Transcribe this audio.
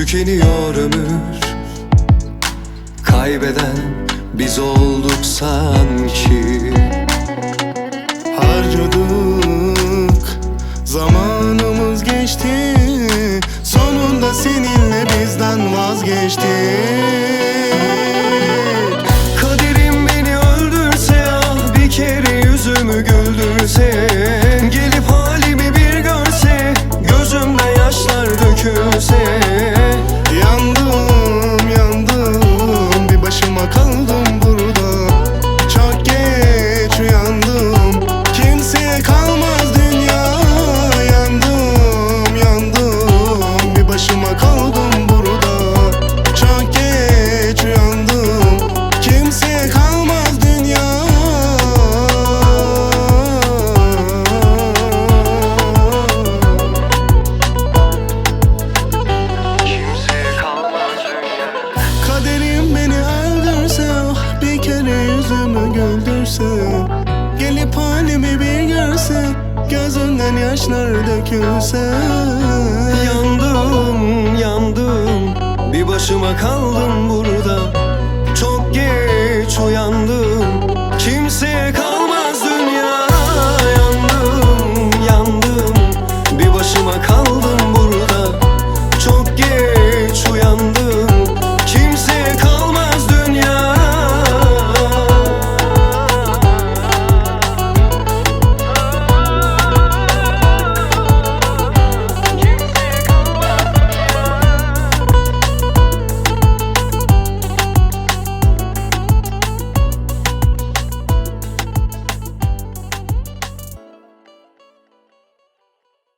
Tükeniyor ömür, kaybeden biz olduk sanki. Harcadık, zamanımız geçti, sonunda seninle bizden vazgeçtik. Kaderim beni öldürse, ah bir kere yüzümü güldürse, gelip halimi bir görse, gözümden yaşlar dökülse. Yandım, yandım, bir başıma kaldım burada. Çok geç uyandım, kimseye kalmaz dünya. Yandım, yandım, bir başıma kaldım burada. Çok geç uyandım, kimseye kalmaz dünya. Kaderim beni öldürse, ah bir kere yüzümü güldürse, gelip halimi bir görse, gözünden yaşlar dökülse. Yandım, yandım, bir başıma kaldım burada. Çok geç